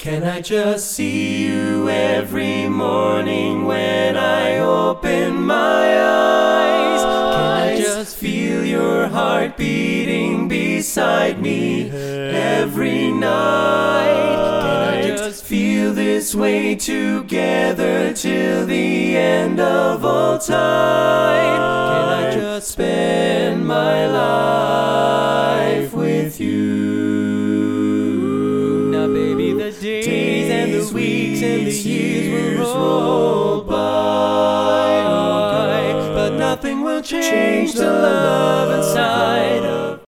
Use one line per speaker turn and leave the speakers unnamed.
Can I just see you every morning when I open my eyes? Can I just feel your heart beating beside me every night? Can I just feel this way together till the end of all time? Can I just spend my life with you? Now baby, the days and the weeks and the years will roll by, but nothing will change the love inside of